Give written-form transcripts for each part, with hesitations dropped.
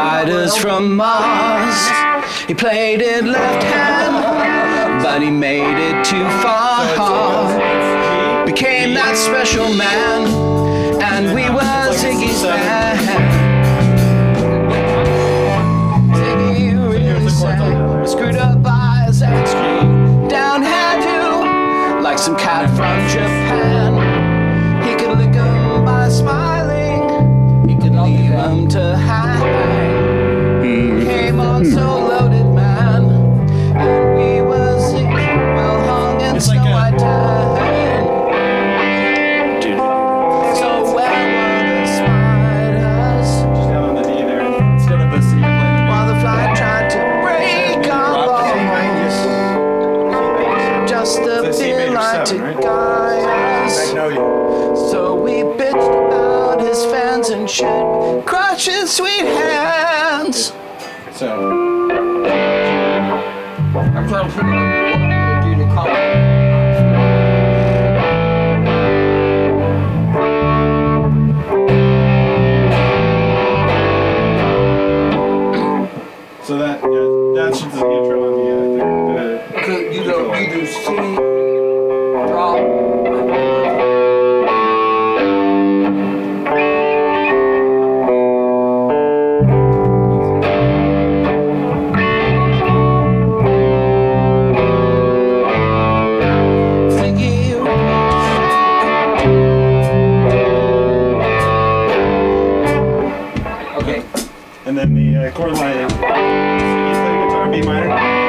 Spiders from Mars. He played it left hand, but he made it too far. Became that special man, and we were Ziggy's band. Ziggy really sang, screwed up eyes and screwed down hairdo, like some cat from Japan. He could lick 'em by smiling, he could leave 'em to hang. Came on so loaded, man, and we were Ziggy, well hung in Snow White tan. To guide us. So we bitched about his fans and should crush his sweet hands. So I'm trying to figure out what I'm gonna do to call so that's just the intro on the thing. You do C, drop. Okay. And then the chord line is you play guitar B minor.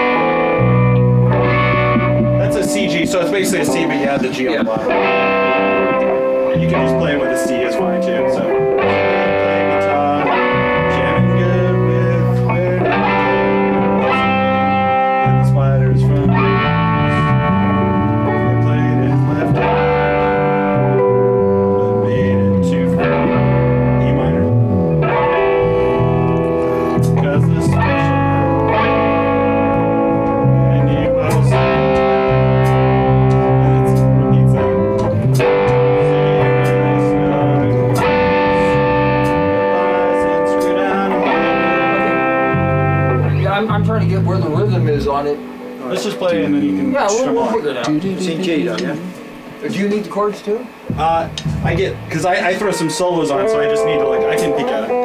That's a C G, so it's basically a C, but you add the G on the bottom. You can just play it with a C is fine too. So playing guitar, jamming good with where and the Spiders from they played it left hand, but made it too far E minor. Cause the special and you will see. I'm trying to get where the rhythm is on it. Let's just play and then you can. Yeah, we'll figure it out. C G, don't you? Do you need the chords too? I get, because I throw some solos on, so I just need to, like, I can peek at it.